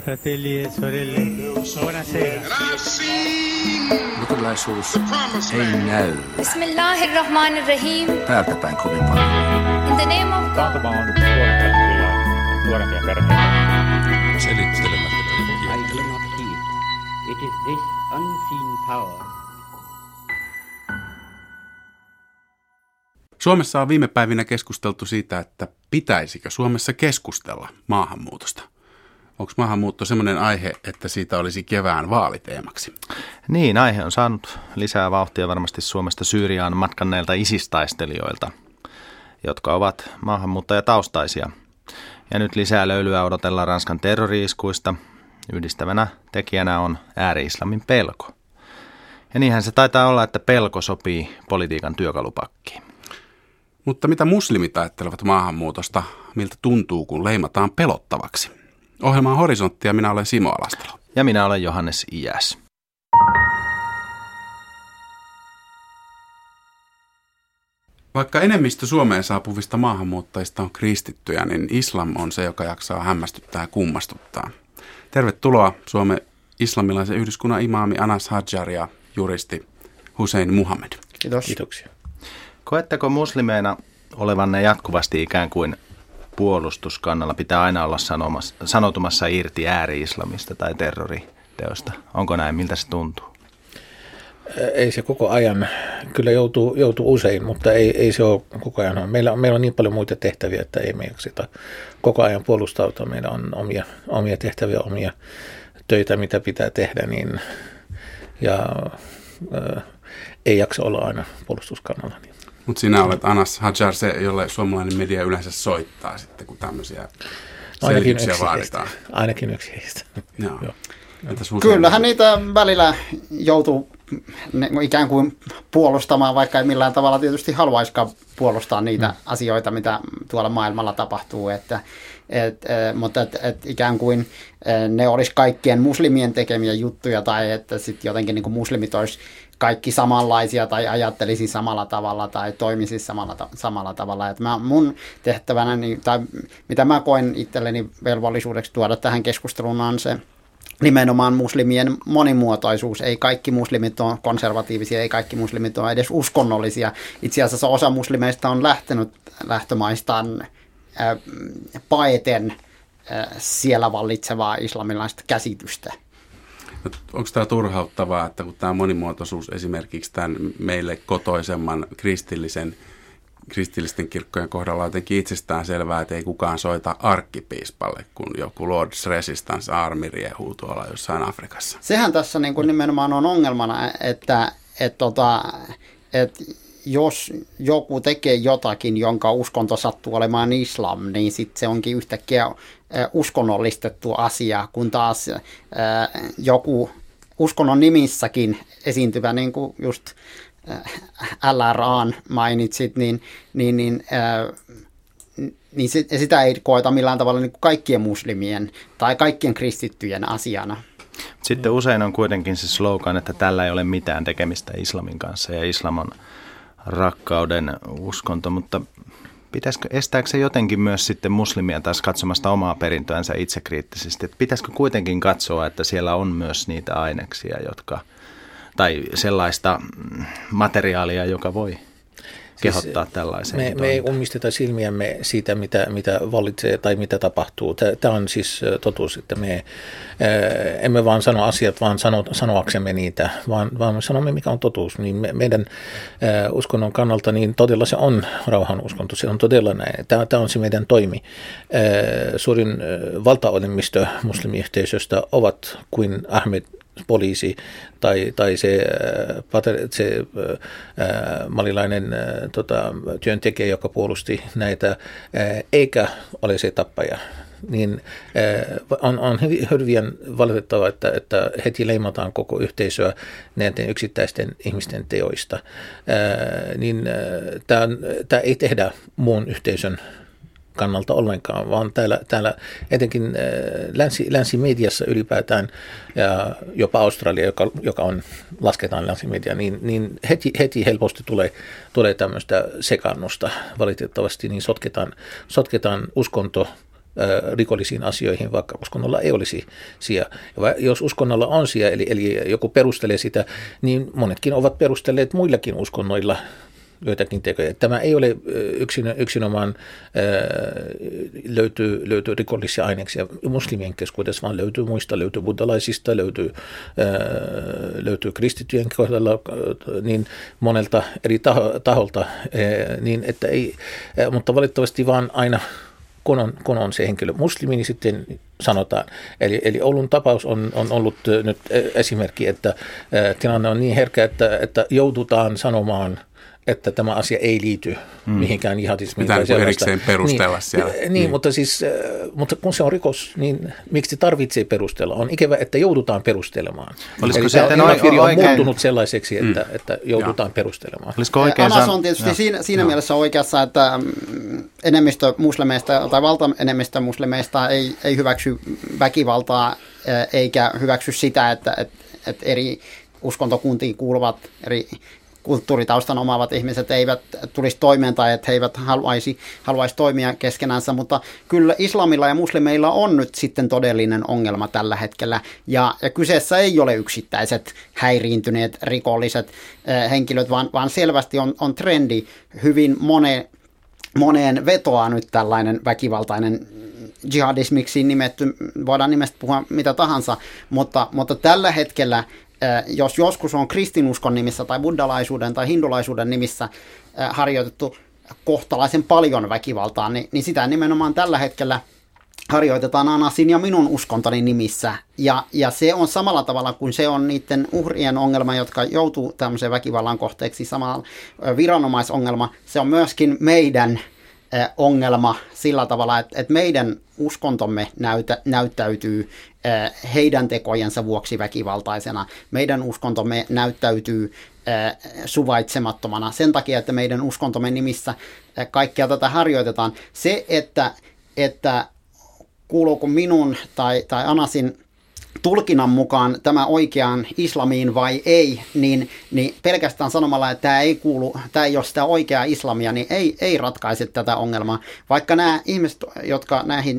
Fratelli e sorelle, buonasera. Luterilaisuus ei näy. Bismillahirrahmanirrahim. Täältä päin kovin paljon. In the name of God. Taantuma on tuottanut kyllä nuorempia perheitä. Selittelemättä I do not fear. It is this unseen power. Suomessa on viime päivinä keskusteltu siitä, että pitäisikö Suomessa keskustella maahanmuutosta. Onko maahanmuutto sellainen aihe, että siitä olisi kevään vaaliteemaksi? Niin, aihe on saanut lisää vauhtia varmasti Suomesta Syyriaan matkanneilta ISIS-taistelijoilta, jotka ovat maahanmuuttajataustaisia. Ja nyt lisää löylyä odotellaan Ranskan terrori-iskuista. Yhdistävänä tekijänä on ääri-islamin pelko. Ja niinhän se taitaa olla, että pelko sopii politiikan työkalupakkiin. Mutta mitä muslimit ajattelevat maahanmuutosta, miltä tuntuu, kun leimataan pelottavaksi? Ohjelma on Horisontti ja minä olen Simo Alastalo. Ja minä olen Johannes Iäs. Vaikka enemmistö Suomeen saapuvista maahanmuuttajista on kristittyjä, niin islam on se, joka jaksaa hämmästyttää ja kummastuttaa. Tervetuloa Suomen islamilaisen yhdyskunnan imaami Anas Hadjar ja juristi Hussein Muhammed. Kiitos. Kiitoksia. Koetteko muslimeina olevanne jatkuvasti ikään kuin puolustuskannalla? Pitää aina olla sanoutumassa irti ääri-islamista tai terroriteosta. Onko näin? Miltä se tuntuu? Ei se koko ajan. Kyllä joutuu usein, mutta ei se ole koko ajan. Meillä on niin paljon muita tehtäviä, että ei me sitä koko ajan puolustautua. Meillä on omia tehtäviä, omia töitä, mitä pitää tehdä, niin, ja ei jaksa olla aina puolustuskannalla. Niin. Mutta sinä olet Anas Hadjar se, jolle suomalainen media yleensä soittaa sitten, kun tämmöisiä selityksiä vaaditaan. Ainakin yksi heistä. Joo. Kyllähän niitä välillä joutuu ikään kuin puolustamaan, vaikka ei millään tavalla tietysti haluaisikaan puolustaa niitä asioita, mitä tuolla maailmalla tapahtuu, mutta ikään kuin ne olisi kaikkien muslimien tekemiä juttuja tai että sitten jotenkin niin kuin muslimit olisi kaikki samanlaisia tai ajattelisi samalla tavalla tai toimisi samalla tavalla. Että mun tehtävänä, tai mitä mä koen itselleni velvollisuudeksi tuoda tähän keskusteluun on se nimenomaan muslimien monimuotoisuus. Ei kaikki muslimit ole konservatiivisia, ei kaikki muslimit ole edes uskonnollisia. Itse asiassa osa muslimeista on lähtenyt lähtömaistaan paeten siellä vallitsevaa islamilaista käsitystä. Onko tämä turhauttavaa, että kun tämä monimuotoisuus esimerkiksi tämän meille kotoisemman kristillisten kirkkojen kohdalla on jotenkin itsestään selvää, että ei kukaan soita arkkipiispalle, kun joku Lord's Resistance Army riehuu tuolla jossain Afrikassa. Sehän tässä niin kuin nimenomaan on ongelmana, että jos joku tekee jotakin, jonka uskonto sattuu olemaan islam, niin sitten se onkin yhtäkkiä uskonnollistettu asia, kun taas joku uskonnon nimissäkin esiintyvä, niin kuin just LRAn mainitsit, niin sitä ei koeta millään tavalla niin kuin kaikkien muslimien tai kaikkien kristittyjen asiana. Sitten usein on kuitenkin se slogan, että tällä ei ole mitään tekemistä islamin kanssa ja islam on rakkauden uskonto, mutta estääkö se jotenkin myös sitten muslimia taas katsomasta omaa perintöänsä itsekriittisesti? Että pitäisikö kuitenkin katsoa, että siellä on myös niitä aineksia, tai sellaista materiaalia, joka voi kehottaa tällaiseen? Me ei ummisteta silmiämme siitä, mitä vallitsee tai mitä tapahtuu. Tämä on siis totuus, että me emme vaan sano asiat, vaan sanoaksemme niitä, vaan me sanomme, mikä on totuus. Niin meidän uskonnon kannalta niin todella se on rauhan uskonto. Se on todella näin. Tämä on se meidän toimi. Suurin valtaolemmisto muslimiyhteisöstä ovat kuin Ahmed poliisi tai se malilainen työntekijä, joka puolusti näitä, eikä ole se tappaja. Niin on hyvin valitettavaa, että heti leimataan koko yhteisöä näiden yksittäisten ihmisten teoista. Tämä ei tehdä muun yhteisön kannalta ollenkaan, vaan täällä etenkin länsimediassa ylipäätään ja jopa Australia, joka lasketaan länsimedia, niin heti helposti tulee tämmöistä sekaannusta valitettavasti, niin sotketaan uskonto rikollisiin asioihin, vaikka uskonnolla ei olisi sija. Ja jos uskonnolla on sija, eli joku perustelee sitä, niin monetkin ovat perustelleet muillakin uskonnoilla joitakin tekoja. Tämä ei ole yksinomaan löytyy rikollisia aineksia muslimien keskuudessa, vaan löytyy muista, löytyy buddhalaisista, löytyy kristittyjen kohdalla niin monelta eri taholta, niin että ei, mutta valitettavasti vaan aina kun on se henkilö muslimi, niin sitten sanotaan. Eli Oulun tapaus on ollut nyt esimerkki, että tilanne on niin herkkä, että joudutaan sanomaan, että tämä asia ei liity mihinkään jihadismiin. Mitään kuin erikseen perustella siellä. Niin. Mutta kun se on rikos, niin miksi tarvitsee perustella? On ikävä, että joudutaan perustelemaan. Olisiko se on muuttunut sellaiseksi, että joudutaan perustelemaan. Anas on tietysti siinä mielessä oikeassa, että enemmistö muslimeista tai valtaenemmistö muslimeista ei hyväksy väkivaltaa eikä hyväksy sitä, että eri uskontokuntiin kuuluvat eri kulttuuritaustan omaavat ihmiset eivät tulisi toimeen tai että he eivät haluaisi toimia keskenänsä, mutta kyllä islamilla ja muslimeilla on nyt sitten todellinen ongelma tällä hetkellä, ja kyseessä ei ole yksittäiset häiriintyneet rikolliset henkilöt, vaan selvästi on trendi hyvin moneen vetoaa nyt tällainen väkivaltainen jihadismiksi nimetty, voidaan nimestä puhua mitä tahansa, mutta tällä hetkellä jos joskus on kristinuskon nimissä tai buddhalaisuuden tai hindulaisuuden nimissä harjoitettu kohtalaisen paljon väkivaltaa, niin sitä nimenomaan tällä hetkellä harjoitetaan Anasin ja minun uskontoni nimissä. Ja se on samalla tavalla kuin se on niiden uhrien ongelma, jotka joutuu tämmöiseen väkivallan kohteeksi, samalla viranomaisongelma. Se on myöskin meidän ongelma sillä tavalla, että meidän uskontomme näyttäytyy heidän tekojensa vuoksi väkivaltaisena. Meidän uskontomme näyttäytyy suvaitsemattomana sen takia, että meidän uskontomme nimissä kaikkea tätä harjoitetaan. Se, että kuuluuko minun tai Anasin tulkinnan mukaan tämä oikeaan islamiin vai ei, niin pelkästään sanomalla, että tämä ei ole sitä oikeaa islamia, niin ei ratkaise tätä ongelmaa. Vaikka nämä ihmiset, jotka näihin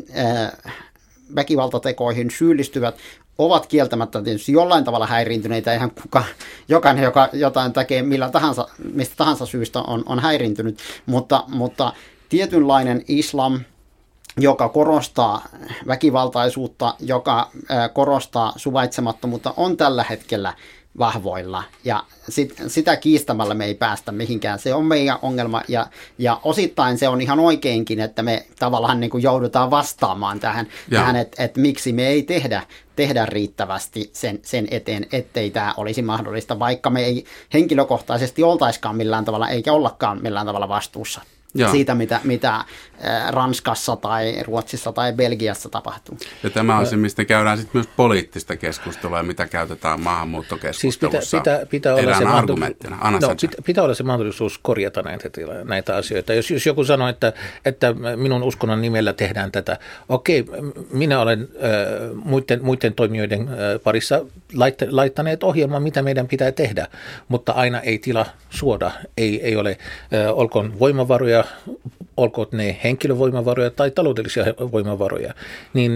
väkivaltatekoihin syyllistyvät, ovat kieltämättä tietysti jollain tavalla häiriintyneitä. Eihän jokainen, joka jotain tekee mistä tahansa syystä on häiriintynyt, mutta tietynlainen islam, joka korostaa väkivaltaisuutta, joka korostaa suvaitsemattomuutta, on tällä hetkellä vahvoilla. Ja sitä kiistämällä me ei päästä mihinkään. Se on meidän ongelma ja osittain se on ihan oikeinkin, että me tavallaan niin kuin joudutaan vastaamaan tähän että miksi me ei tehdä riittävästi sen eteen, ettei tämä olisi mahdollista, vaikka me ei henkilökohtaisesti oltaiskaan millään tavalla eikä ollakaan millään tavalla vastuussa. Siitä, mitä Ranskassa tai Ruotsissa tai Belgiassa tapahtuu. Ja tämä on se, mistä käydään sitten myös poliittista keskustelua, mitä käytetään maahanmuuttokeskustelussa pitää olla se argumenttina. Pitää olla se mahdollisuus korjata näitä asioita. Jos joku sanoo, että minun uskonnon nimellä tehdään tätä, okei, minä olen muiden toimijoiden parissa laittaneet ohjelman, mitä meidän pitää tehdä, mutta aina ei tila suoda, ei ole, olkoon voimavaroja, olkoon ne henkilövoimavaroja tai taloudellisia voimavaroja, niin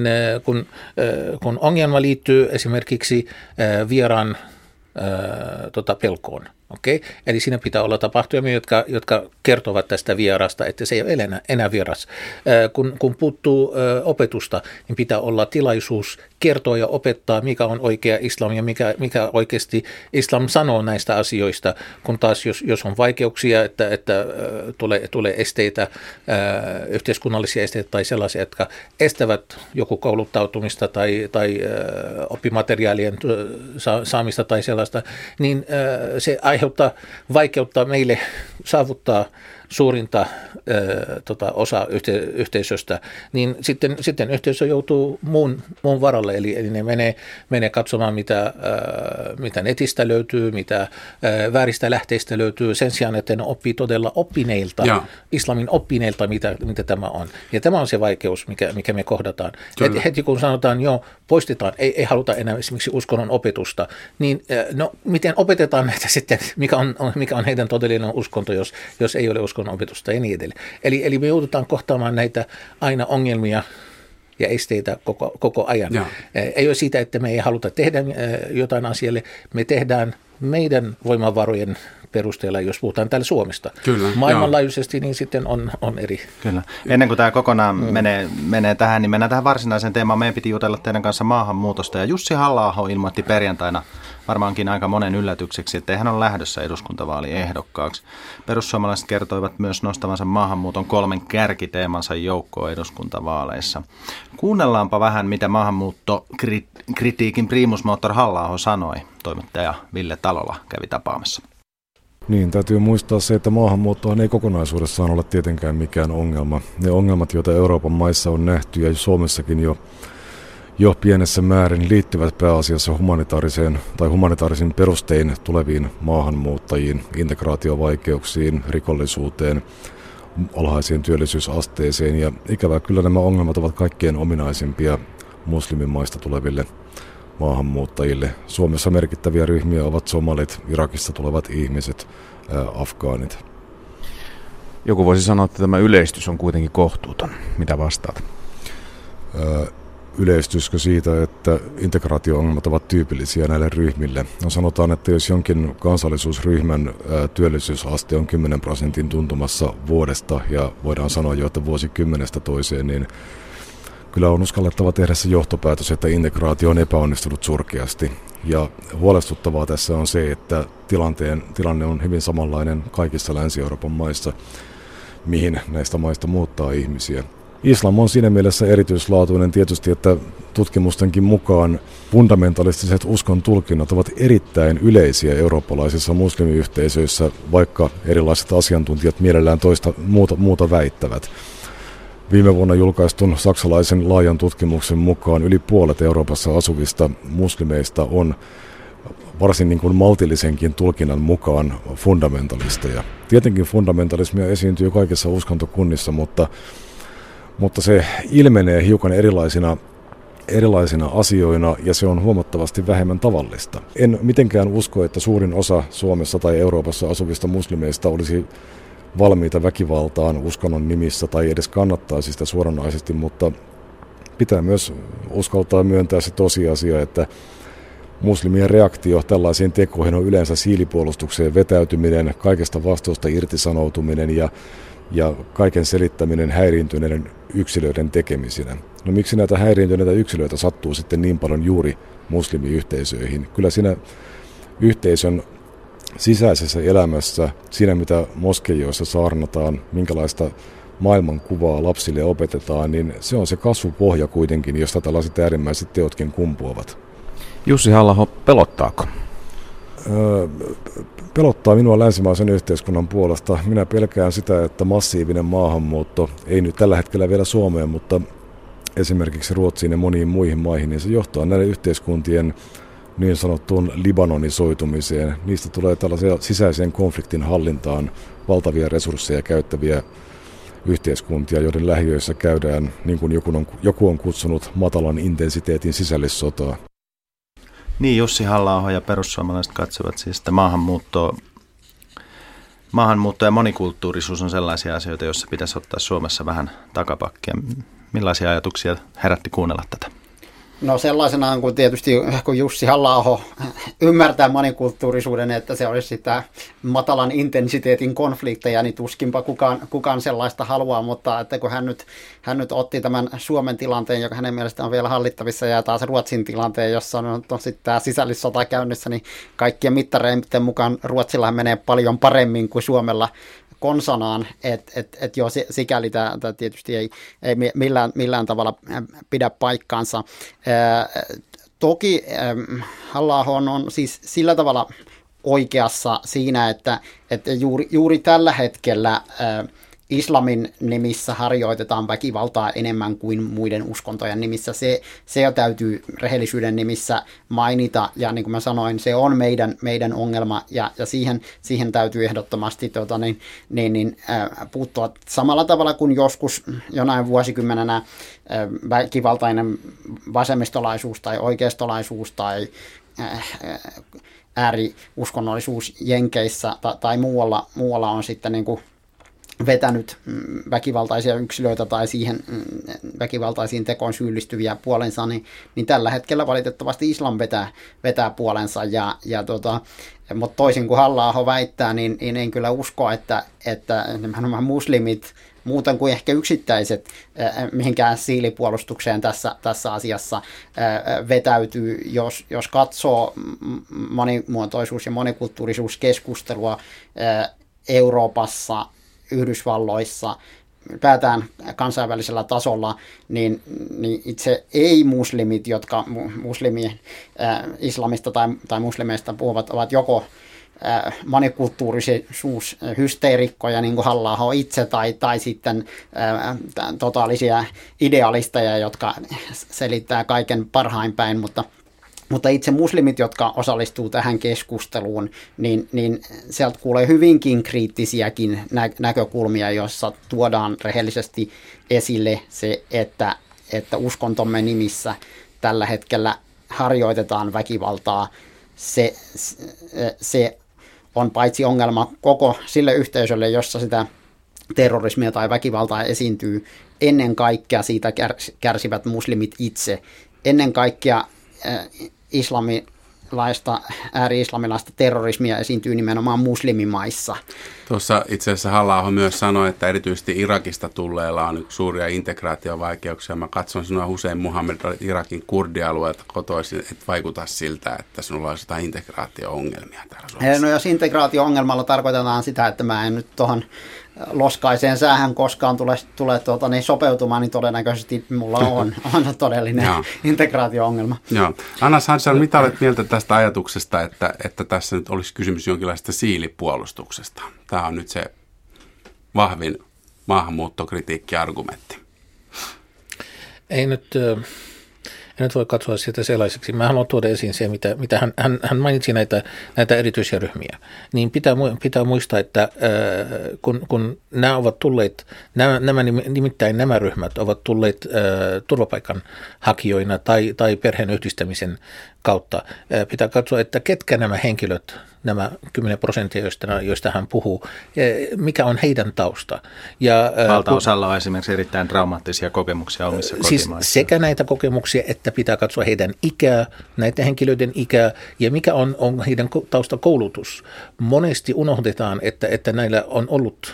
kun ongelma liittyy esimerkiksi vieraan pelkoon. Okay? Eli siinä pitää olla tapahtumia, jotka kertovat tästä vierasta, että se ei ole enää vieras. Kun puuttuu opetusta, niin pitää olla tilaisuus kertoa ja opettaa, mikä on oikea islam ja mikä oikeasti islam sanoo näistä asioista, kun taas jos on vaikeuksia, että tulee esteitä, yhteiskunnallisia esteitä tai sellaisia, jotka estävät joku kouluttautumista tai oppimateriaalien saamista tai sellaista, niin se aiheuttaa vaikeutta meille saavuttaa suurinta osa yhteisöstä, niin sitten yhteisö joutuu muun varalle, eli ne menee katsomaan, mitä netistä löytyy, mitä vääristä lähteistä löytyy, sen sijaan, että ne oppii todella oppineilta, islamin oppineilta, mitä tämä on. Ja tämä on se vaikeus, mikä me kohdataan. Heti kun sanotaan, poistetaan, ei haluta enää esimerkiksi uskonnon opetusta, niin miten opetetaan näitä sitten, mikä on heidän todellinen uskonto, jos ei ole uskonnon opetusta ja niin edelleen. Eli me joudutaan kohtaamaan näitä aina ongelmia ja esteitä koko ajan. Ei ole siitä, että me ei haluta tehdä jotain asialle. Me tehdään meidän voimavarojen perusteella, jos puhutaan täällä Suomesta. Kyllä, maailmanlaajuisesti, niin sitten on eri. Kyllä. Ennen kuin tämä kokonaan menee tähän, niin mennään tähän varsinaiseen teemaan. Meidän piti jutella teidän kanssa maahanmuutosta. Ja Jussi Halla-aho ilmoitti perjantaina varmaankin aika monen yllätykseksi, että hän on lähdössä eduskuntavaaliehdokkaaksi. Perussuomalaiset kertoivat myös nostavansa maahanmuuton 3 kärkiteemansa joukkoon eduskuntavaaleissa. Kuunnellaanpa vähän, mitä maahanmuuttokritiikin primusmoottor Halla-aho sanoi. Toimittaja Ville Talola kävi tapaamassa. Niin, täytyy muistaa se, että maahanmuuttohan ei kokonaisuudessaan ole tietenkään mikään ongelma. Ne ongelmat, joita Euroopan maissa on nähty ja Suomessakin jo pienessä määrin liittyvät pääasiassa humanitaarisin perustein tuleviin maahanmuuttajiin, integraatiovaikeuksiin, rikollisuuteen, alhaiseen työllisyysasteeseen. Ja ikävä kyllä nämä ongelmat ovat kaikkein ominaisimpia muslimimaista tuleville maahanmuuttajille. Suomessa merkittäviä ryhmiä ovat somalit, Irakista tulevat ihmiset, afgaanit. Joku voisi sanoa, että tämä yleistys on kuitenkin kohtuuton. Mitä vastaat? Yleistyskö siitä, että integraatio-ongelmat ovat tyypillisiä näille ryhmille? No sanotaan, että jos jonkin kansallisuusryhmän työllisyysaste on 10% tuntumassa vuodesta ja voidaan sanoa jo, että vuosikymmenestä toiseen, niin kyllä on uskallettava tehdä se johtopäätös, että integraatio on epäonnistunut surkeasti. Ja huolestuttavaa tässä on se, että tilanne on hyvin samanlainen kaikissa Länsi-Euroopan maissa, mihin näistä maista muuttaa ihmisiä. Islam on siinä mielessä erityislaatuinen tietysti, että tutkimustenkin mukaan fundamentalistiset uskon tulkinnat ovat erittäin yleisiä eurooppalaisissa muslimiyhteisöissä, vaikka erilaiset asiantuntijat mielellään muuta väittävät. Viime vuonna julkaistun saksalaisen laajan tutkimuksen mukaan yli puolet Euroopassa asuvista muslimeista on varsin niin kuin maltillisenkin tulkinnan mukaan fundamentalisteja. Tietenkin fundamentalismia esiintyy kaikissa uskontokunnissa, mutta se ilmenee hiukan erilaisina asioina ja se on huomattavasti vähemmän tavallista. En mitenkään usko, että suurin osa Suomessa tai Euroopassa asuvista muslimeista olisi valmiita väkivaltaan uskonnon nimissä tai edes kannattaisi sitä suoranaisesti, mutta pitää myös uskaltaa myöntää se tosiasia, että muslimien reaktio tällaisiin tekoihin on yleensä siilipuolustukseen vetäytyminen, kaikesta vastuusta irtisanoutuminen ja kaiken selittäminen häiriintyneiden yksilöiden tekemisinä. No miksi näitä häiriintyneitä yksilöitä sattuu sitten niin paljon juuri muslimiyhteisöihin? Kyllä siinä yhteisön sisäisessä elämässä, siinä mitä moskeijoissa saarnataan, minkälaista maailmankuvaa lapsille opetetaan, niin se on se kasvupohja kuitenkin, josta tällaiset äärimmäiset teotkin kumpuavat. Jussi Halla-aho, pelottaako? Pelottaa minua länsimaisen yhteiskunnan puolesta. Minä pelkään sitä, että massiivinen maahanmuutto, ei nyt tällä hetkellä vielä Suomeen, mutta esimerkiksi Ruotsiin ja moniin muihin maihin, niin se johtaa näiden yhteiskuntien niin sanottuun libanonisoitumiseen. Niistä tulee tällaisia sisäiseen konfliktin hallintaan valtavia resursseja käyttäviä yhteiskuntia, joiden lähiöissä käydään, niin kuin joku on kutsunut, matalan intensiteetin sisällissotaa. Niin, Jussi Halla-aho ja perussuomalaiset katsovat siis, että maahanmuutto ja monikulttuurisuus on sellaisia asioita, joissa pitäisi ottaa Suomessa vähän takapakkia. Millaisia ajatuksia herätti kuunnella tätä? No sellaisenaan, kun tietysti kun Jussi Halla-aho ymmärtää monikulttuurisuuden, että se olisi sitä matalan intensiteetin konflikteja, niin tuskinpa kukaan sellaista haluaa, mutta että kun hän nyt otti tämän Suomen tilanteen, joka hänen mielestään on vielä hallittavissa, ja taas Ruotsin tilanteen, jossa on sitten tämä sisällissota käynnissä, niin kaikkien mittareiden mukaan Ruotsillahan menee paljon paremmin kuin Suomella konsanaan, että jo sikäli tämä tietysti ei millään tavalla pidä paikkaansa. Toki Halla-aho on siis sillä tavalla oikeassa siinä, että juuri tällä hetkellä islamin nimissä harjoitetaan väkivaltaa enemmän kuin muiden uskontojen nimissä. Se jo täytyy rehellisyyden nimissä mainita, ja niin kuin mä sanoin, se on meidän ongelma, ja siihen täytyy ehdottomasti puuttua samalla tavalla kuin joskus jonain vuosikymmenenä väkivaltainen vasemmistolaisuus tai oikeistolaisuus tai ääriuskonnollisuus Jenkeissä tai muualla on sitten niin kuin vetänyt väkivaltaisia yksilöitä tai siihen väkivaltaisiin tekoon syyllistyviä puolensa, niin tällä hetkellä valitettavasti islam vetää puolensa. Mutta toisin kuin Halla-aho väittää, niin en kyllä usko, että nämä muslimit muuten kuin ehkä yksittäiset mihinkään siilipuolustukseen tässä asiassa vetäytyy, jos katsoo monimuotoisuus- ja monikulttuurisuuskeskustelua Euroopassa, Yhdysvalloissa, ylipäätään kansainvälisellä tasolla, niin itse ei-muslimit, jotka muslimien islamista tai muslimeista puhuvat, ovat joko monikulttuurisuushysteerikkoja, niin kuin Halla-aho itse, tai sitten totaalisia idealisteja, jotka selittää kaiken parhain päin, mutta itse muslimit, jotka osallistuu tähän keskusteluun, niin sieltä kuulee hyvinkin kriittisiäkin näkökulmia, joissa tuodaan rehellisesti esille se, että uskontomme nimissä tällä hetkellä harjoitetaan väkivaltaa. Se on paitsi ongelma koko sille yhteisölle, jossa sitä terrorismia tai väkivaltaa esiintyy, ennen kaikkea siitä kärsivät muslimit itse. Ennen kaikkea ääri-islamilaista terrorismia esiintyy nimenomaan muslimimaissa. Tuossa itse asiassa Halla-aho myös sanoi, että erityisesti Irakista tulleilla on suuria integraatiovaikeuksia. Mä katson sinua Hussein Muhammed Irakin kurdialueelta kotoisin, että vaikuta siltä, että sinulla olisi jotain integraatio-ongelmia täällä Suomessa. No jos integraatio-ongelmalla tarkoitetaan sitä, että mä en nyt tuohon loskaiseen säähän koskaan tule sopeutumaan, niin todennäköisesti mulla on todellinen integraatio-ongelma. Joo. Anna Sanchar, mitä olet mieltä tästä ajatuksesta, että tässä nyt olisi kysymys jonkinlaista siilipuolustuksesta? Tämä on nyt se vahvin maahanmuuttokritiikki-argumentti. Ei nyt voi katsoa sitä sellaiseksi. Mä haluan tuoda esiin se, mitä hän mainitsi näitä erityisiä ryhmiä. Niin pitää muistaa, että kun nämä ovat tulleet, nimittäin nämä ryhmät ovat tulleet turvapaikanhakijoina tai perheen yhdistämisen kautta, pitää katsoa, että ketkä nämä henkilöt, nämä 10%, joista hän puhuu, mikä on heidän tausta. Valtaosalla on esimerkiksi erittäin traumaattisia kokemuksia omissa kotimaissa. Siis sekä näitä kokemuksia, että pitää katsoa heidän ikää, näiden henkilöiden ikää, ja mikä on heidän taustakoulutus. Monesti unohdetaan, että näillä on ollut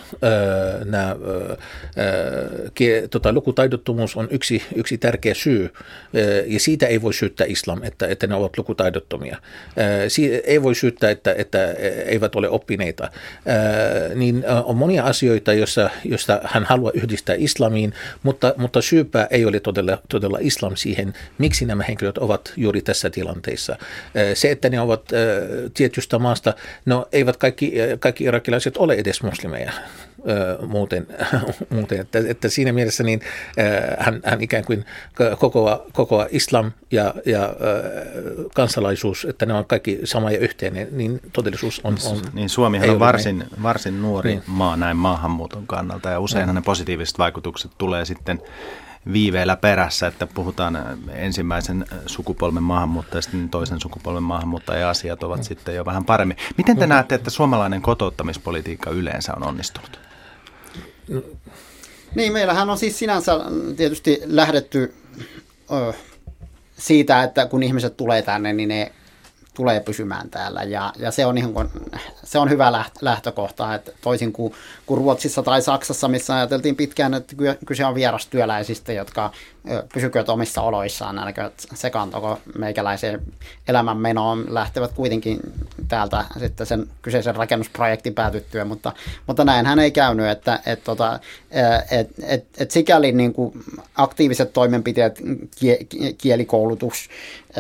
lukutaidottomuus on yksi tärkeä syy, ja siitä ei voi syyttää islam, että ne ovat lukutaidottomia. Ei voi syyttää, että eivät ole oppineita. Niin on monia asioita, joista hän haluaa yhdistää islamiin, mutta syypää ei ole todella islam siihen, miksi nämä henkilöt ovat juuri tässä tilanteessa. Se, että ne ovat tietystä maasta, no eivät kaikki irakilaiset ole edes muslimeja. Muuten että siinä mielessä niin hän ikään kuin kokoaa islam ja kansalaisuus, että ne on kaikki sama ja yhteinen, niin todellisuus on niin Suomihan on varsin nuori maa näin maahanmuuton kannalta, ja useinhan ne positiiviset vaikutukset tulee sitten viiveellä perässä, että puhutaan ensimmäisen sukupolven maahanmuuttajista, niin toisen sukupolven maahanmuuttajien asiat ovat sitten jo vähän paremmin. Miten te näette, että suomalainen kotouttamispolitiikka yleensä on onnistunut? Niin, meillähän on siis sinänsä tietysti lähdetty siitä, että kun ihmiset tulee tänne, niin ne tulee pysymään täällä, ja se on hyvä lähtökohta, että toisin kuin Ruotsissa tai Saksassa, missä ajateltiin pitkään, että kyse on vierastyöläisistä, jotka pysykööt omissa oloissaan, älkää sekaantako meikäläiseen elämänmenoon, lähtevät kuitenkin täältä sitten sen kyseisen rakennusprojektin päätyttyä, mutta näinhän ei käynyt, että sikäli niin kuin aktiiviset toimenpiteet, kielikoulutus,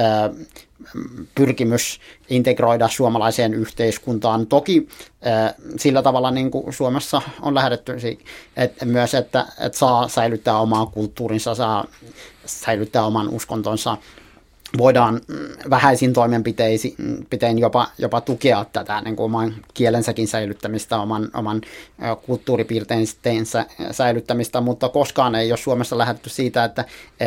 pyrkimys integroida suomalaiseen yhteiskuntaan. Toki sillä tavalla niin kuin Suomessa on lähdetty myös, että saa säilyttää omaa kulttuurinsa, saa säilyttää oman uskontonsa. Voidaan vähäisin toimenpitein jopa tukea tätä niin kuin oman kielensäkin säilyttämistä, oman kulttuuripiirteensä säilyttämistä, mutta koskaan ei ole Suomessa lähdetty siitä, että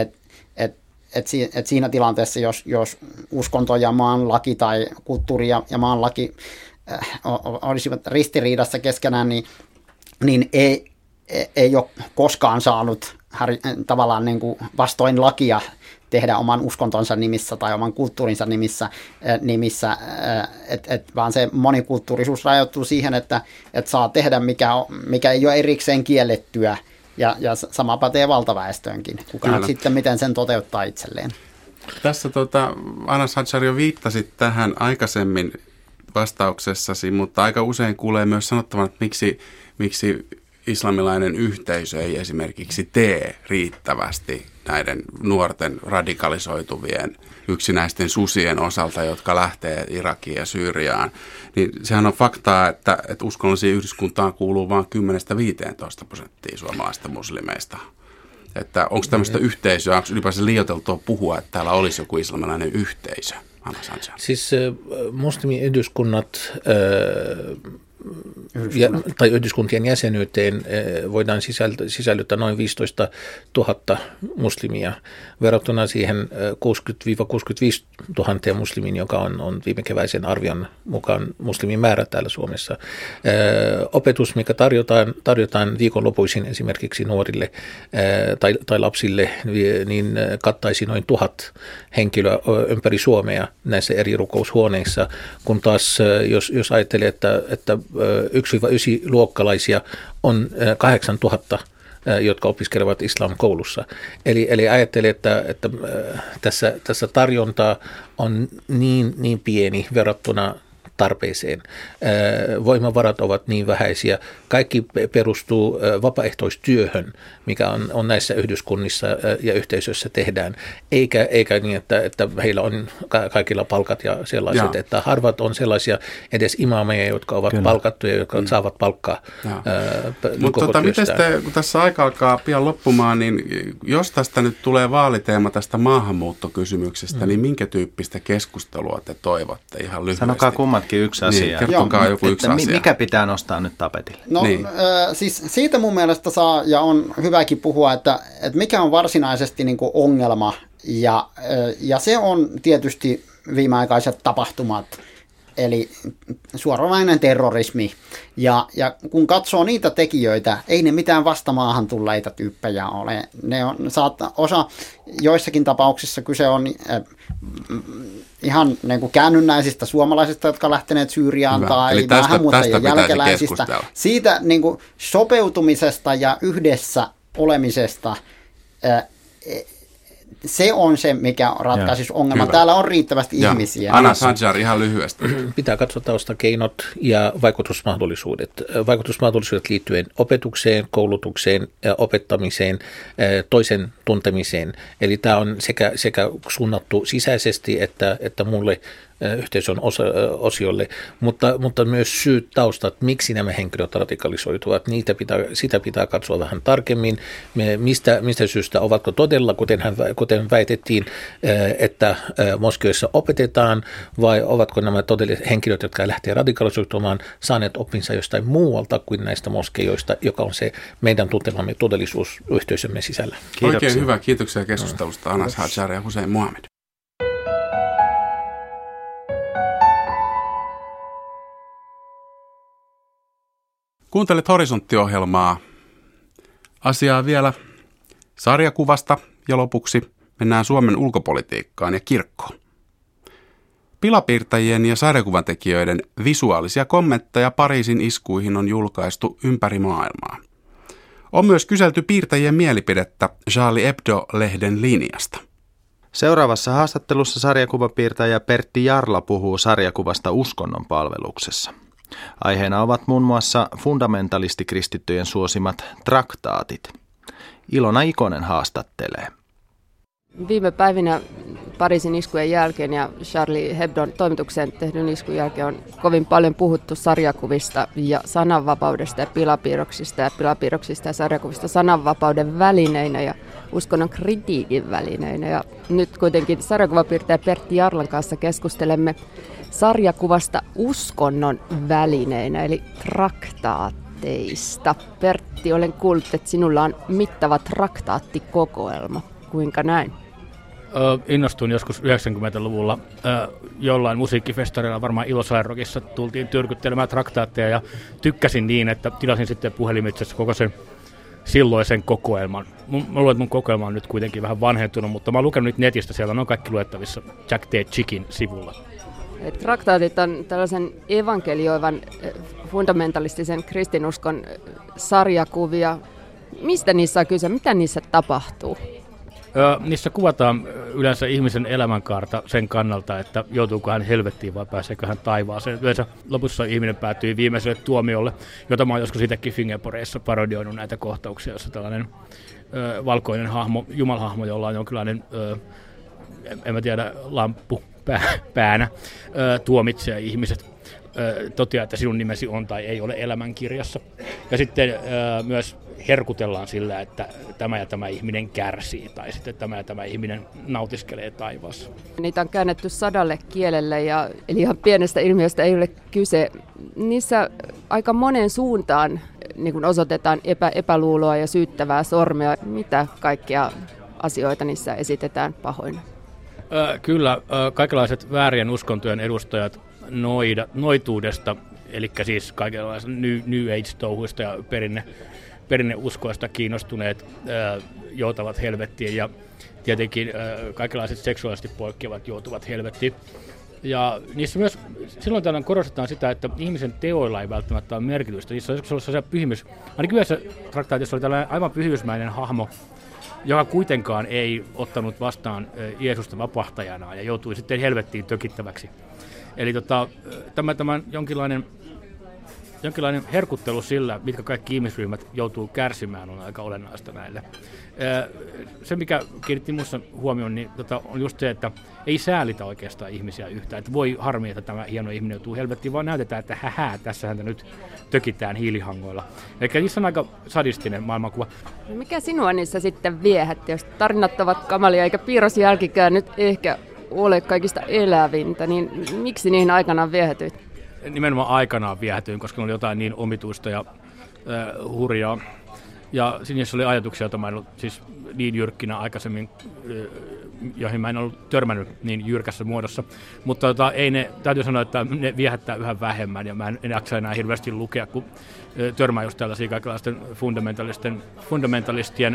siinä tilanteessa, jos uskonto ja maan laki tai kulttuuri ja maan laki olisivat ristiriidassa keskenään, niin niin ei ole koskaan saanut tavallaan niin kuin vastoin lakia tehdä oman uskontonsa nimissä tai oman kulttuurinsa nimissä vaan se monikulttuurisuus rajoittuu siihen, että saa tehdä mikä ei ole erikseen kiellettyä, ja sama pätee valtaväestöönkin. Kuka sitten miten sen toteuttaa itselleen. Tässä Anas Hadjar jo viittasit tähän aikaisemmin vastauksessasi, mutta aika usein kuulee myös sanottavan, että miksi islamilainen yhteisö ei esimerkiksi tee riittävästi näiden nuorten radikalisoituvien yksinäisten susien osalta, jotka lähtee Irakiin ja Syyriaan. Niin sehän on faktaa, että uskonnollisiin yhdyskuntaan kuuluu vain 10-15% suomalaista muslimeista. Että onko tämmöistä yhteisöä, onko ylipäänsä liioiteltua puhua, että täällä olisi joku islamilainen yhteisö? Siis muslimiyhdyskunnat tai yhdyskuntien jäsenyyteen voidaan sisällyttää noin 15 000 muslimia verrattuna siihen 60-65 000 muslimiin, joka on viime keväisen arvion mukaan muslimin määrä täällä Suomessa. Opetus, mikä tarjotaan viikonlopuisin esimerkiksi nuorille tai lapsille, niin kattaisi noin 1000 henkilöä ympäri Suomea näissä eri rukoushuoneissa, kun taas jos ajattelee, että 1-9-luokkalaisia on 8000, jotka opiskelevat islam-koulussa. Eli ajattelin, että tässä tarjonta on niin pieni verrattuna tarpeeseen. Voimavarat ovat niin vähäisiä. Kaikki perustuu vapaaehtoistyöhön, mikä on näissä yhdyskunnissa ja yhteisöissä tehdään, eikä niin, että heillä on kaikilla palkat ja sellaiset, että harvat on sellaisia edes imaameja, jotka ovat palkattuja, jotka saavat palkkaa. Mutta miten kun tässä aika alkaa pian loppumaan, niin jos tästä nyt tulee vaaliteema tästä maahanmuuttokysymyksestä, niin minkä tyyppistä keskustelua te toivotte ihan lyhyesti? Sanokaa kummatkin yksi asia. Niin, kertokaa joku yksi asia. Mikä pitää nostaa nyt tapetille? No siis siitä mun mielestä saa ja on hyväkin puhua, että mikä on varsinaisesti niin kuin ongelma, ja se on tietysti viimeaikaiset tapahtumat, eli suoranainen terrorismi. Ja kun katsoo niitä tekijöitä, ei ne mitään vastamaahan tulleita tyyppejä ole. Ne on, joissakin tapauksissa kyse on ihan niin kuin käännynnäisistä suomalaisista, jotka ovat lähteneet Syyriaan tai maahanmuuttajien jälkeläisistä. Siitä niin kuin sopeutumisesta ja yhdessä olemisesta se on se, mikä ratkaisisi ongelman. Hyvä. Täällä on riittävästi ihmisiä. Anas Hadjar ihan lyhyesti. Pitää katsoa taustakeinot ja vaikutusmahdollisuudet. Vaikutusmahdollisuudet liittyen opetukseen, koulutukseen, opettamiseen, toisen tuntemiseen. Eli tämä on sekä suunnattu sisäisesti että mulle yhteisön osiolle, mutta myös syyt, taustat, miksi nämä henkilöt radikalisoituvat, sitä pitää katsoa vähän tarkemmin, mistä syystä, ovatko todella, kuten väitettiin, että moskeijoissa opetetaan, vai ovatko nämä todelliset henkilöt, jotka lähtee radikalisoitumaan, saaneet oppinsa jostain muualta kuin näistä moskeijoista, joka on se meidän tuntemamme todellisuus yhteisömme sisällä. Kiitoksia. Oikein hyvä, kiitoksia keskustelusta Anas Hadjar ja Hussein Mohamed. Kuuntelet Horisontti-ohjelmaa. Asiaa vielä sarjakuvasta ja lopuksi mennään Suomen ulkopolitiikkaan ja kirkkoon. Pilapiirtäjien ja sarjakuvantekijöiden visuaalisia kommentteja Pariisin iskuihin on julkaistu ympäri maailmaa. On myös kyselty piirtäjien mielipidettä Charlie Hebdo-lehden linjasta. Seuraavassa haastattelussa sarjakuvapiirtäjä Pertti Jarla puhuu sarjakuvasta uskonnon palveluksessa. Aiheena ovat muun muassa fundamentalistikristittyjen suosimat traktaatit. Ilona Ikonen haastattelee. Viime päivinä Pariisin iskujen jälkeen ja Charlie Hebdon toimitukseen tehdyn iskun jälkeen on kovin paljon puhuttu sarjakuvista ja sananvapaudesta ja pilapiirroksista ja sarjakuvista sananvapauden välineinä ja uskonnon kritiikin välineinä. Ja nyt kuitenkin sarjakuvapiirtäjä Pertti Jarlan kanssa keskustelemme sarjakuvasta uskonnon välineinä eli traktaatteista. Pertti, olen kuullut, että sinulla on mittava traktaattikokoelma. Kuinka näin? Innostuin joskus 90-luvulla jollain musiikkifestareilla, varmaan Ilosairokissa tultiin tyrkyttelemään traktaatteja ja tykkäsin niin, että tilasin sitten puhelimitse koko sen silloisen kokoelman. Mä luulen, että mun kokoelma on nyt kuitenkin vähän vanhentunut, mutta mä oon lukenut nyt netistä, siellä on kaikki luettavissa Jack T. Chickin sivulla. Traktaatit on tällaisen evankelioivan fundamentalistisen kristinuskon sarjakuvia. Mistä niissä on kyse? Mitä niissä tapahtuu? Niissä kuvataan yleensä ihmisen elämänkaarta sen kannalta, että joutuuko hän helvettiin vai pääseekö hän taivaaseen. Yleensä lopussa ihminen päätyy viimeiselle tuomiolle, jota mä oon joskus itsekin Fingerporeissa parodioinut näitä kohtauksia, jossa tällainen valkoinen hahmo, jumalhahmo, jolla on jonkinlainen, en mä tiedä, lamppu päänä, tuomitsee ihmiset. Toteaa, että sinun nimesi on tai ei ole elämänkirjassa. Ja sitten myös herkutellaan sillä, että tämä ja tämä ihminen kärsii, tai sitten tämä ja tämä ihminen nautiskelee taivaassa. Niitä on käännetty 100 kielelle, eli ihan pienestä ilmiöstä ei ole kyse. Niissä aika monen suuntaan niin kun osoitetaan epäluuloa ja syyttävää sormea. Mitä kaikkia asioita niissä esitetään pahoina? Kyllä, kaikenlaiset väärien uskontojen edustajat noituudesta, eli siis kaikenlaisista New Age-touhuista ja perinneuskoista kiinnostuneet joutavat helvettiin, ja tietenkin kaikenlaiset seksuaalisesti poikkeavat joutuvat helvettiin. Ja niissä myös silloin tällöin korostetaan sitä, että ihmisen teoilla ei välttämättä ole merkitystä. Niissä on sellaisia pyhimys. Ainakin yhdessä traktaatissa oli tällainen aivan pyhimysmäinen hahmo, joka kuitenkaan ei ottanut vastaan Jeesusta vapahtajana ja joutui sitten helvettiin tökittäväksi. Eli tämä jonkinlainen herkuttelu sillä, mitkä kaikki ihmisryhmät joutuu kärsimään, on aika olennaista näille. Se, mikä kiinnitti minussa huomioon, niin on just se, että ei säälitä oikeastaan ihmisiä yhtään. Että voi harmi, että tämä hieno ihminen joutuu helvettiin, vaan näytetään, että tässä häntä nyt tökitään hiilihangoilla. Eli niissä on aika sadistinen maailmankuva. Mikä sinua niissä sitten viehätti? Jos tarinat ovat kamalia, eikä piirrosjälkikään nyt ehkä ole kaikista elävintä, niin miksi niihin aikanaan viehätyit? Nimenomaan aikanaan viehätyin, koska ne oli jotain niin omituista ja hurjaa. Ja niissä oli ajatuksia, joita mä en ollut siis niin jyrkkinä aikaisemmin, joihin mä en ollut törmännyt niin jyrkässä muodossa. Mutta täytyy sanoa, että ne viehättää yhä vähemmän, ja mä en jaksa enää hirveästi lukea, kun törmään just tällaisia kaikenlaisten fundamentalistien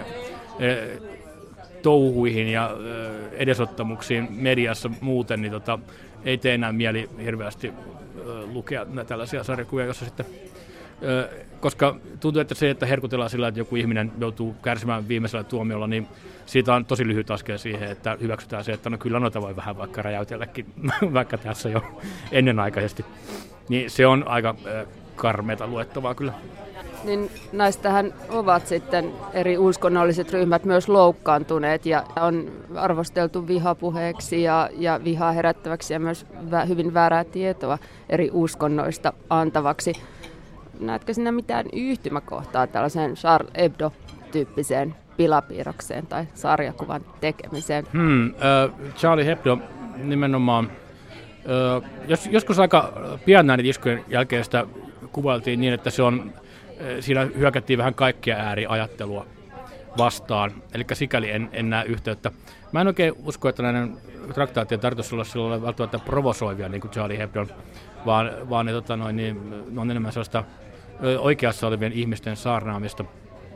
touhuihin ja edesottamuksiin mediassa muuten, niin ei tee enää mieli hirveästi lukea tällaisia sarjakuvia, jossa sitten, koska tuntuu, että se, että herkutellaan sillä, että joku ihminen joutuu kärsimään viimeisellä tuomiolla, niin siitä on tosi lyhyt askel siihen, että hyväksytään se, että no kyllä noita voi vähän vaikka räjäytelläkin, vaikka tässä jo ennenaikaisesti. Niin se on aika karmeata luettavaa kyllä. Niin näistähän ovat sitten eri uskonnolliset ryhmät myös loukkaantuneet ja on arvosteltu vihapuheeksi ja vihaa herättäväksi ja myös hyvin väärää tietoa eri uskonnoista antavaksi. Näetkö sinä mitään yhtymäkohtaa tällaiseen Charlie Hebdo-tyyppiseen pilapiirrokseen tai sarjakuvan tekemiseen? Charlie Hebdo nimenomaan, joskus aika pian näiden iskujen jälkeen sitä kuvailtiin niin, että siinä hyökättiin vähän kaikkia ääriajattelua vastaan, eli sikäli en näe yhteyttä. Mä en oikein usko, että näiden traktaattien tarkoitus olla silloin välttämättä provosoivia, niin kuin Charlie Hebdo, vaan ne on enemmän sellaista oikeassa olevien ihmisten saarnaamista.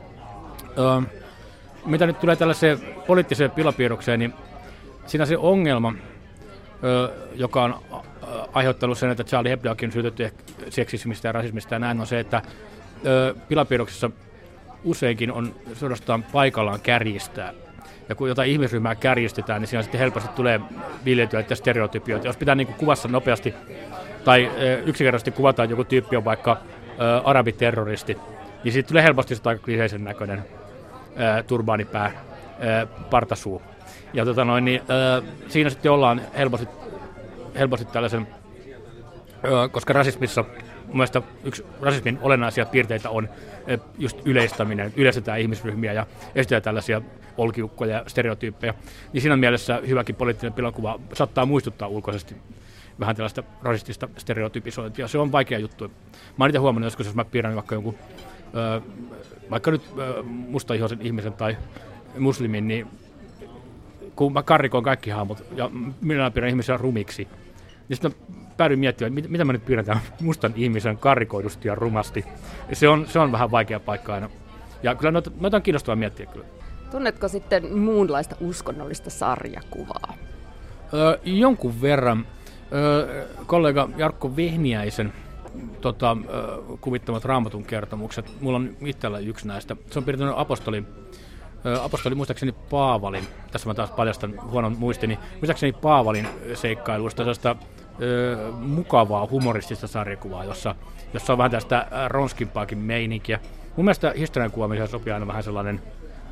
Mitä nyt tulee tällaiseen poliittiseen pilapiirrokseen, niin siinä se ongelma, joka on aiheuttanut sen, että Charlie Hebdoakin on syytetty seksismistä ja rasismista ja näin, on se, että pilapiirroksessa useinkin on suorastaan paikallaan kärjistää. Ja kun jotain ihmisryhmää kärjistetään, niin siinä sitten helposti tulee viljeltyä stereotypioita. Jos pitää niin kuin kuvassa nopeasti tai yksinkertaisesti kuvataan joku tyyppi on vaikka arabiterroristi, niin siitä tulee helposti sitä aika kliseisen näköinen turbaanipää, partasuu. Ja siinä sitten ollaan helposti tällaisen, koska rasismissa mun mielestä yksi rasismin olennaisia piirteitä on just yleistäminen, yleistetään ihmisryhmiä ja estetään tällaisia olkiukkoja ja stereotyyppejä. Niin siinä mielessä hyväkin poliittinen pilakuva saattaa muistuttaa ulkoisesti vähän tällaista rasistista stereotypisointia. Se on vaikea juttu. Mä oon itse huomannut joskus, jos mä piirrän vaikka jonkun, vaikka nyt mustaihoisen ihmisen tai muslimin, niin kun mä karrikoin kaikki hahmot ja minä piirrän ihmisiä rumiksi, niin sitten mä päädyin miettimään, mitä mä nyt piirretään mustan ihmisen karrikoidusti ja rumasti. Se on vähän vaikea paikka aina. Ja kyllä noita on kiinnostavaa miettiä kyllä. Tunnetko sitten muunlaista uskonnollista sarjakuvaa? Jonkun verran. Kollega Jarkko Vehniäisen kuvittamat Raamatun kertomukset. Mulla on itsellä yksi näistä. Se on piirtänyt apostoli muistaakseni Paavalin, tässä mä taas paljastan huonon muistini, muistaakseni Paavalin seikkailuista sellaista mukavaa humoristista sarjakuvaa, jossa on vähän tästä ronskimpaakin meininkiä. Mun mielestä historian kuvaamiseen sopii aina vähän sellainen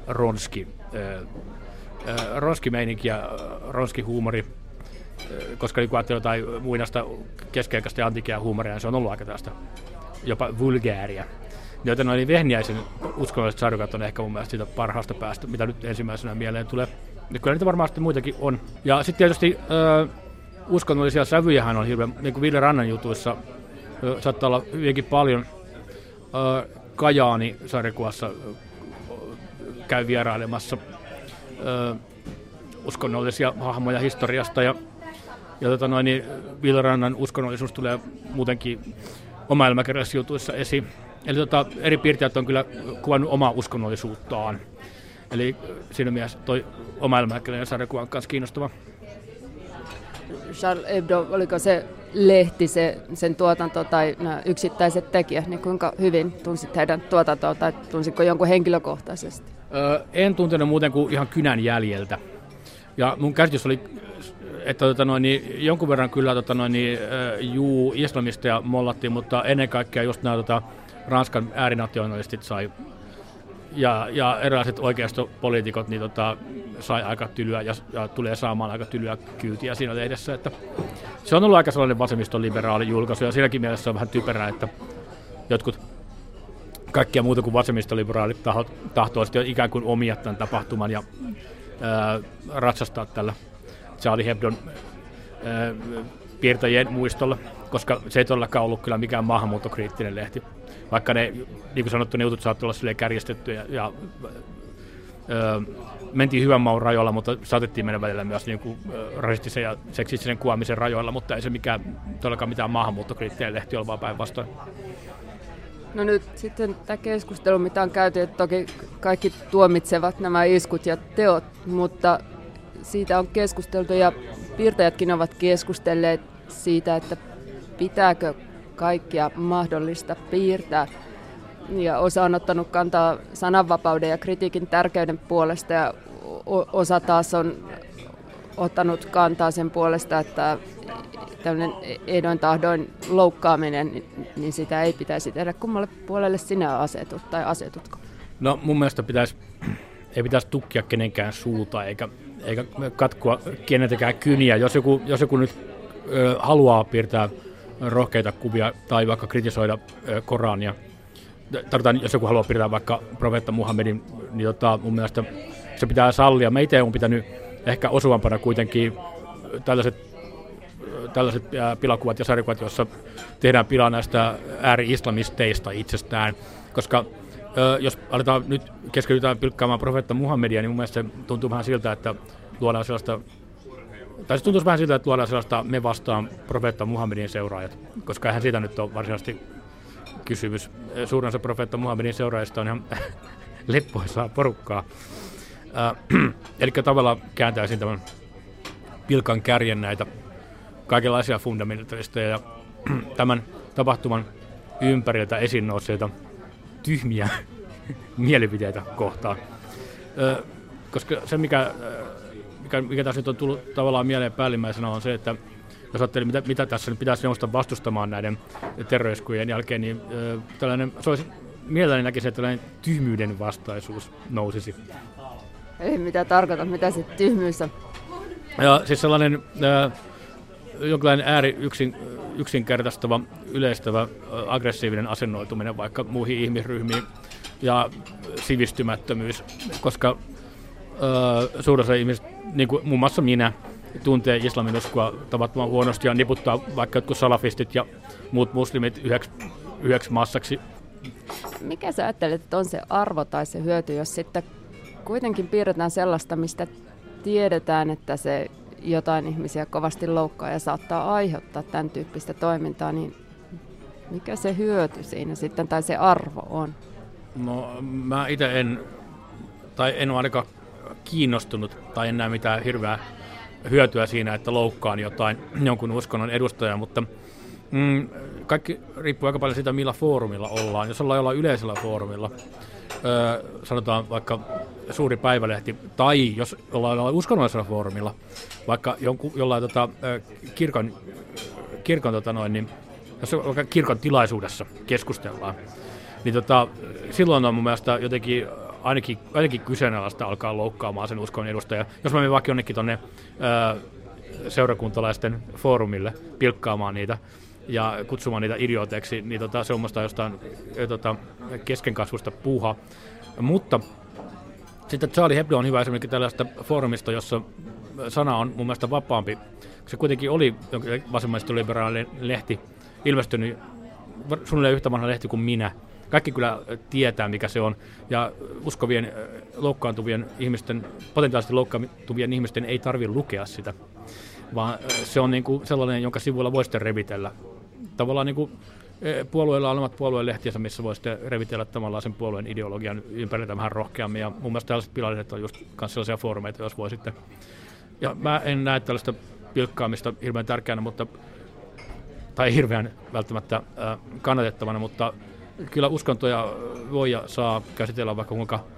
ronski meininki ja ronski huumori, koska kun ajattelee jotain muinaista keskiaikaista ja antiikia huumoria, niin se on ollut aika tästä jopa vulgääriä. Joten noin Vehniäisen uskonnolliset sarjakuvat on ehkä mun mielestä siitä parhaasta päästä, mitä nyt ensimmäisenä mieleen tulee. Ja kyllä niitä varmaan sitten muitakin on. Ja sitten tietysti uskonnollisia sävyjähän on hirveän, niin kuin Ville Rannan jutuissa saattaa olla hyvinkin paljon. Kajaani-sarjakuvassa käy vierailemassa uskonnollisia hahmoja historiasta ja Ville Rannan uskonnollisuus tulee muutenkin oma elämäkerrallisissa jutuissa esiin. Eli eri piirteet on kyllä kuvannut omaa uskonnollisuuttaan. Eli siinä mielessä toi oma elämäkerrallinen sarjakuva on myös kiinnostava. Charlie Hebdo, oliko se lehti, sen tuotanto tai nämä yksittäiset tekijät, niin kuinka hyvin tunsit heidän tuotantoa tai tunsitko jonkun henkilökohtaisesti? En tuntenut muuten kuin ihan kynän jäljeltä. Ja mun käsitys oli, että jonkun verran kyllä islamisteja mollattiin, mutta ennen kaikkea just nämä Ranskan äärinationalistit sai ja erilaiset oikeistopoliitikot niin sai aika tylyä ja tulee saamaan aika tylyä kyytiä siinä lehdessä. Että se on ollut aika sellainen vasemmistoliberaali julkaisu ja siinäkin mielessä on vähän typerää, että jotkut kaikkia muuta kuin vasemmistoliberaalit tahtoo sitten ikään kuin omia tämän tapahtuman ja ratsastaa tällä Charlie Hebdon piirtäjien muistolla, koska se ei todellakaan ollut kyllä mikään maahanmuuttokriittinen lehti. Vaikka ne, niin kuin sanottu, ne jutut saattoi olla silleen kärjestettyjä ja mentiin hyvän maun rajoilla, mutta saatettiin mennä välillä myös niin kuin rasistisen ja seksistisen kuvaamisen rajoilla, mutta ei se todellakaan mitään maahanmuuttokriittinen lehti ole, vaan päinvastoin. No nyt sitten tämä keskustelu, mitä on käyty, että toki kaikki tuomitsevat nämä iskut ja teot, mutta siitä on keskusteltu ja piirtäjätkin ovat keskustelleet siitä, että pitääkö kaikkia mahdollista piirtää. Ja osa on ottanut kantaa sananvapauden ja kritiikin tärkeyden puolesta ja osa taas on ottanut kantaa sen puolesta, että tällainen ehdoin tahdoin loukkaaminen, niin sitä ei pitäisi tehdä. Kummalle puolelle sinä asetut tai asetutko? No mun mielestä ei pitäisi tukkia kenenkään suuta eikä katkoa keneltäkään kyniä. Jos joku nyt haluaa piirtää rohkeita kuvia tai vaikka kritisoida Korania, jos joku haluaa piirtää vaikka profeetta Muhammedin, niin mun mielestä se pitää sallia. Mä itse olen pitänyt ehkä osuvampana kuitenkin tällaiset pilakuvat ja sarjakuvat, joissa tehdään pilaa näistä ääri-islamisteista itsestään, koska jos aletaan nyt keskitytään pilkkaamaan profeetta Muhammedia, niin mun mielestä se tuntuu vähän siltä, että luodaan sellaista, tai se tuntuu vähän siltä, että luodaan sellaista me vastaan profeetta Muhammedin seuraajat, koska eihän siitä nyt ole varsinaisesti kysymys. Suurin osa profeetta Muhammedin seuraajista on ihan leppoisaa porukkaa. Eli tavallaan kääntäisin tämän pilkan kärjen näitä kaikenlaisia fundamentalisteja ja tämän tapahtuman ympäriltä esiin nousseita tyhmiä mielipiteitä kohtaan. Koska se, mikä tässä nyt on tullut tavallaan mieleen päällimmäisenä, on se, että jos ajattelee, mitä tässä nyt pitäisi nousta vastustamaan näiden terroriskujen jälkeen, niin se olisi mielelläni näkisi, että tällainen tyhmyyden vastaisuus nousisi. Ei, mitä tarkoitat, mitä se tyhmyys on? Ja siis sellainen jonkinlainen yksinkertaistava, yleistävä, aggressiivinen asennoituminen vaikka muihin ihmisryhmiin ja sivistymättömyys, koska suurin osa ihmiset, niin kuin muun muassa minä, tuntee islamin uskoa tavattoman huonosti ja niputtaa vaikka jotkut salafistit ja muut muslimit yhdeksi massaksi. Mikä sä ajattelet, että on se arvo tai se hyöty, jos sitten kuitenkin piirretään sellaista, mistä tiedetään, että se jotain ihmisiä kovasti loukkaa ja saattaa aiheuttaa tämän tyyppistä toimintaa, niin mikä se hyöty siinä sitten tai se arvo on? No mä itse en ole ainakaan kiinnostunut tai en näe mitään hirveää hyötyä siinä, että loukkaan jonkun uskonnon edustajaa, mutta kaikki riippuu aika paljon siitä, millä foorumilla ollaan. Jos ollaan jollain yleisellä foorumilla, sanotaan vaikka Suuri Päivälehti, tai jos ollaan uskonnollisella foorumilla, vaikka jollain kirkon jos vaikka kirkon tilaisuudessa keskustellaan, niin silloin on mun mielestä jotenkin ainakin kyseenalaista alkaa loukkaamaan sen uskonnon edustajaa. Jos mä menen vaikka jonnekin tuonne seurakuntalaisten foorumille pilkkaamaan niitä ja kutsumaan niitä idiooteiksi, niin se on musta jostain keskenkasvusta puuhaa. Mutta sitten Charlie Hebdo on hyvä esimerkiksi tällaista foorumista, jossa sana on mun mielestä vapaampi. Se kuitenkin oli vasemmistoliberaalinen lehti, ilmestynyt suunnilleen yhtä vanha lehti kuin minä. Kaikki kyllä tietää, mikä se on, ja uskovien loukkaantuvien ihmisten, potentiaalisesti loukkaantuvien ihmisten ei tarvitse lukea sitä, vaan se on niin kuin sellainen, jonka sivuilla voi sitten revitellä. Tavallaan niin kuin puolueilla on omat puoluelehtiönsä, missä voi sitten revitellä tavallaan sen puolueen ideologian ympärillä vähän rohkeammin, ja mun mielestä tällaiset pilalliset on just sellaisia foorumeita, jos voi sitten. Ja mä en näe tällaista pilkkaamista hirveän tärkeänä, tai hirveän välttämättä kannatettavana, mutta kyllä uskontoja voi ja saa käsitellä vaikka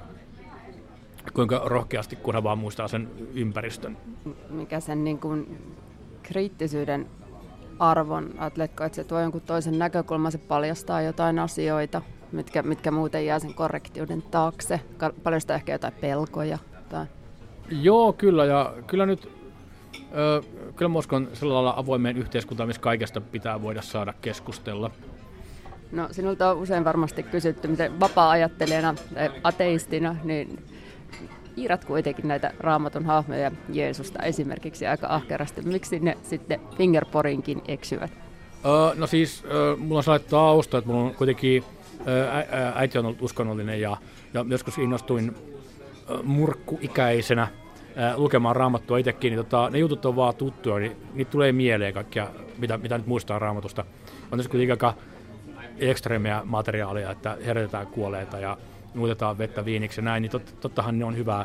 kuinka rohkeasti, kunhan vaan muistaa sen ympäristön. Mikä sen niin kuin kriittisyyden arvon, ajatteletko, että se tuo jonkun toisen näkökulman, se paljastaa jotain asioita, mitkä muuten jää sen korrektiuden taakse, paljastaa ehkä jotain pelkoja? Tai... Joo, kyllä, ja kyllä nyt kyllä mä uskon sellaisella avoimeen yhteiskuntaan, missä kaikesta pitää voida saada keskustella. No sinulta on usein varmasti kysytty, miten vapaa-ajattelijana tai ateistina, niin piirrät kuitenkin näitä Raamatun hahmoja Jeesusta esimerkiksi aika ahkerasti. Miksi ne sitten fingerporinkin eksyvät? No siis, mulla on sellainen tausta, että mulla on kuitenkin äiti on ollut uskonnollinen ja joskus innostuin murkkuikäisenä lukemaan Raamattua itsekin, niin ne jutut on vaan tuttuja, niin niitä tulee mieleen kaikkia, mitä nyt muistaa Raamatusta. On tässä kuitenkin aika ekstreemiä materiaalia, että herätetään kuolleita ja muutetaan vettä viiniksi ja näin, niin tottahan ne on hyvää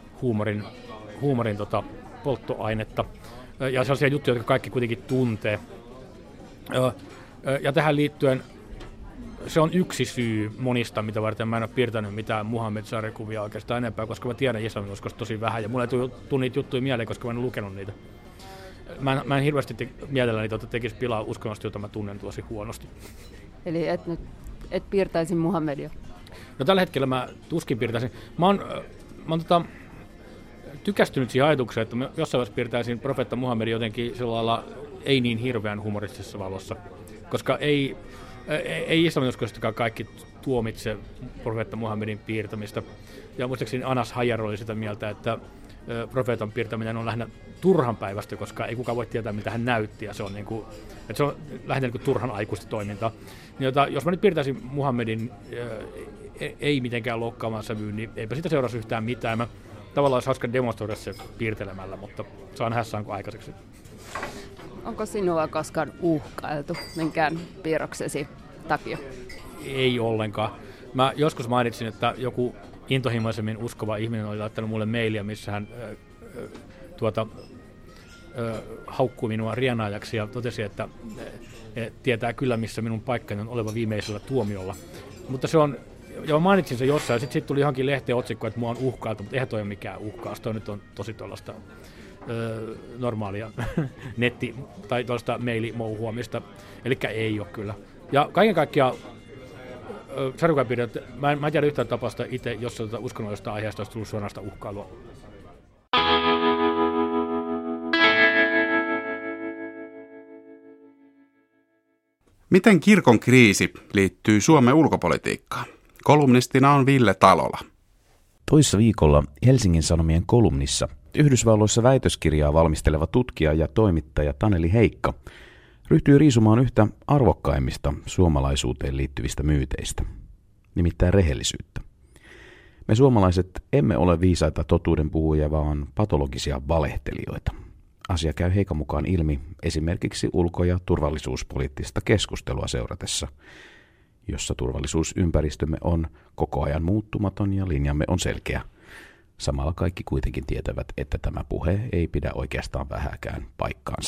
huumorin polttoainetta. Ja sellaisia juttuja, jotka kaikki kuitenkin tuntee. Ja tähän liittyen se on yksi syy monista, mitä varten mä en ole piirtänyt mitään Muhammed-sarjakuvia oikeastaan enempää, koska mä tiedän islaminuskosta tosi vähän ja mulle ei tule niitä juttuja mieleen, koska mä en ole lukenut niitä. Mä en hirveästi mielelläni tekisi pilaa uskonnosta, jota mä tunnen tosi huonosti. Eli et piirtäisi Muhammedia? No tällä hetkellä mä tuskin piirtäisin. Mä oon tykästynyt siihen ajatukseen, että mä jossain vaiheessa piirtäisin profeetta Muhammedia jotenkin sillä lailla ei niin hirveän humoristisessa valossa, koska ei islaminuskoistakaan kaikki tuomitse profeetta Muhammedin piirtämistä. Ja muistaakseni Anas Hajar oli sitä mieltä, että profeetan piirtäminen on lähinnä turhanpäivästä, koska ei kukaan voi tietää, mitä hän näytti, ja se on, se on lähinnä turhan aikuista toimintaa. Niin, jos mä nyt piirtäisin Muhammedin ei mitenkään loukkaamaan sävyyn, niin eipä sitä seurasi yhtään mitään. Mä tavallaan olisi hauska demonstroida se piirtelemällä, mutta saa nähdä saanko aikaiseksi. Onko sinua koskaan uhkailtu minkään piirroksesi takia? Ei ollenkaan. Mä joskus mainitsin, että joku intohimoisemmin uskova ihminen oli laittanut mulle mailia, missä hän haukkui minua rienaajaksi ja totesi, että tietää kyllä, missä minun paikkani on oleva viimeisellä tuomiolla. Mutta se on, ja mainitsin sen jossain, ja sitten tuli johonkin lehteen otsikko, että mua on uhkailtu, mutta eihän toi ole mikään uhkaus, toi nyt on tosi tuollaista normaalia netti- tai tuollaista mailimouhuamista, eli ei ole kyllä. Ja kaiken kaikkiaan sarjakuvapiirteet, mä en tiedä yhtään tapausta itse, jos uskonnollisesta aiheesta olisi tullut suoranaista uhkailua. Miten kirkon kriisi liittyy Suomen ulkopolitiikkaan? Kolumnistina on Ville Talola. Toissa viikolla Helsingin Sanomien kolumnissa Yhdysvalloissa väitöskirjaa valmisteleva tutkija ja toimittaja Taneli Heikka ryhtyi riisumaan yhtä arvokkaimmista suomalaisuuteen liittyvistä myyteistä, nimittäin rehellisyyttä. Me suomalaiset emme ole viisaita totuudenpuhujia, vaan patologisia valehtelijoita. Asia käy Heikan mukaan ilmi esimerkiksi ulko- ja turvallisuuspoliittista keskustelua seuratessa, jossa turvallisuusympäristömme on koko ajan muuttumaton ja linjamme on selkeä. Samalla kaikki kuitenkin tietävät, että tämä puhe ei pidä oikeastaan vähääkään paikkaansa.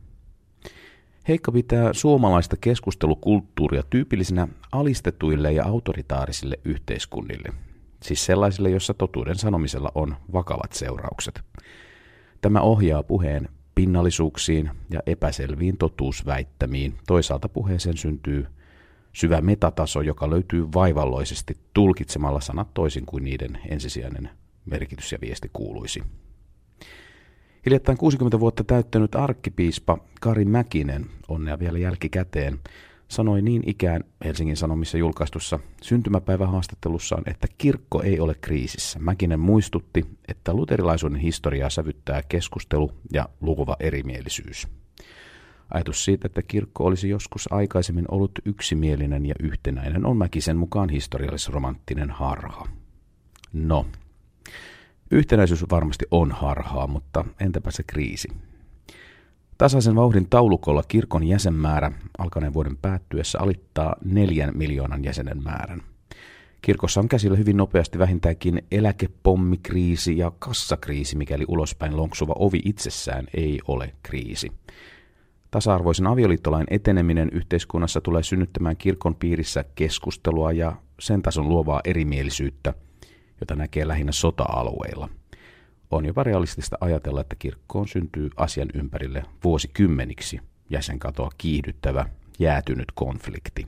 Heikka pitää suomalaista keskustelukulttuuria tyypillisenä alistetuille ja autoritaarisille yhteiskunnille, siis sellaisille, jossa totuuden sanomisella on vakavat seuraukset. Tämä ohjaa puheen pinnallisuuksiin ja epäselviin totuusväittämiin. Toisaalta puheeseen syntyy syvä metataso, joka löytyy vaivalloisesti tulkitsemalla sanat toisin kuin niiden ensisijainen merkitys ja viesti kuuluisi. Hiljattain 60 vuotta täyttänyt arkkipiispa Kari Mäkinen, onnea vielä jälkikäteen, sanoi niin ikään Helsingin Sanomissa julkaistussa syntymäpäivähaastattelussaan, että kirkko ei ole kriisissä. Mäkinen muistutti, että luterilaisuuden historiaa sävyttää keskustelu ja lukuva erimielisyys. Ajatus siitä, että kirkko olisi joskus aikaisemmin ollut yksimielinen ja yhtenäinen, on Mäkisen mukaan historiallis-romanttinen harha. No, yhtenäisyys varmasti on harhaa, mutta entäpä se kriisi? Tasaisen vauhdin taulukolla kirkon jäsenmäärä alkaneen vuoden päättyessä alittaa 4 miljoonan jäsenen määrän. Kirkossa on käsillä hyvin nopeasti vähintäänkin eläkepommikriisi ja kassakriisi, mikäli ulospäin lonksuva ovi itsessään ei ole kriisi. Tasa-arvoisen avioliittolain eteneminen yhteiskunnassa tulee synnyttämään kirkon piirissä keskustelua ja sen tason luovaa erimielisyyttä, jota näkee lähinnä sota-alueilla. On jopa realistista ajatella, että kirkkoon syntyy asian ympärille vuosikymmeniksi jäsenkatoa kiihdyttävä, jäätynyt konflikti.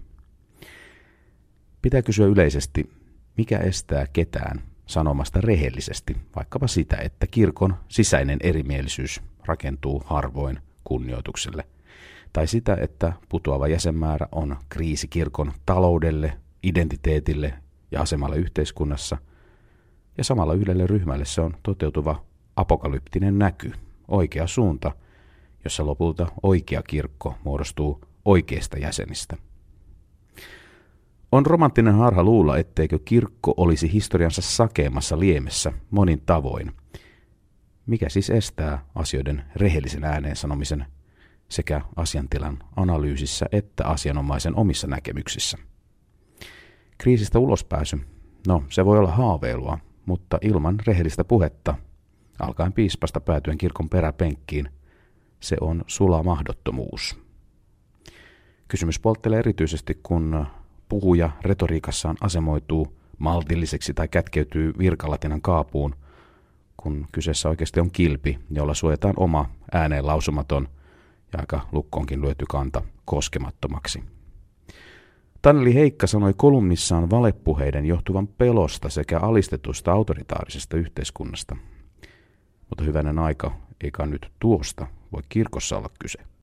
Pitää kysyä yleisesti, mikä estää ketään sanomasta rehellisesti, vaikkapa sitä, että kirkon sisäinen erimielisyys rakentuu harvoin kunnioitukselle, tai sitä, että putoava jäsenmäärä on kriisi kirkon taloudelle, identiteetille ja asemalle yhteiskunnassa, ja samalla yhdelle ryhmälle se on toteutuva apokalyptinen näky, oikea suunta, jossa lopulta oikea kirkko muodostuu oikeista jäsenistä. On romanttinen harha luulla, etteikö kirkko olisi historiansa sakeimmassa liemessä monin tavoin. Mikä siis estää asioiden rehellisen ääneen sanomisen sekä asiantilan analyysissä että asianomaisen omissa näkemyksissä? Kriisistä ulospääsy, no se voi olla haaveilua, mutta ilman rehellistä puhetta, alkaen piispasta päätyen kirkon peräpenkkiin, se on sula mahdottomuus. Kysymys polttelee erityisesti, kun puhuja retoriikassaan asemoituu maltilliseksi tai kätkeytyy virkalatinan kaapuun, kun kyseessä oikeasti on kilpi, jolla suojataan oma ääneen lausumaton ja aika lukkoonkin lyöty kanta koskemattomaksi. Taneli Heikka sanoi kolumnissaan valepuheiden johtuvan pelosta sekä alistetusta autoritaarisesta yhteiskunnasta. Mutta hyvänen aika, eikä nyt tuosta voi kirkossa olla kyse.